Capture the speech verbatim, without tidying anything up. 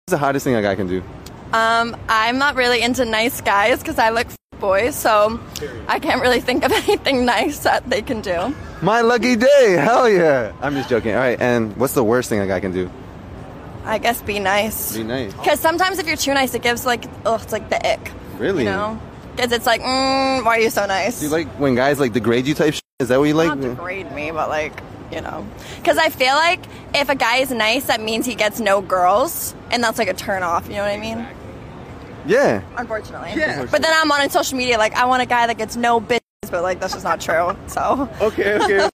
the hottest thing a guy can do? Um, I'm not really into nice guys because I like boys, so I can't really think of anything nice that they can do. My lucky day. Hell yeah. I'm just joking. All right. And what's the worst thing a guy can do? I guess be nice. Be nice. Because sometimes if you're too nice, it gives like, ugh, it's like the ick. Really? You know? Because it's like, mm, why are you so nice? Do you like when guys like degrade you type shit? Is that what you like? Not degrade me, but like, you know. Because I feel like if a guy is nice, that means he gets no girls. And that's like a turn off. You know what I mean? Yeah. Unfortunately. Yeah. But then I'm on social media like, I want a guy that gets no bitches, but like, that's just not true. So. Okay, okay.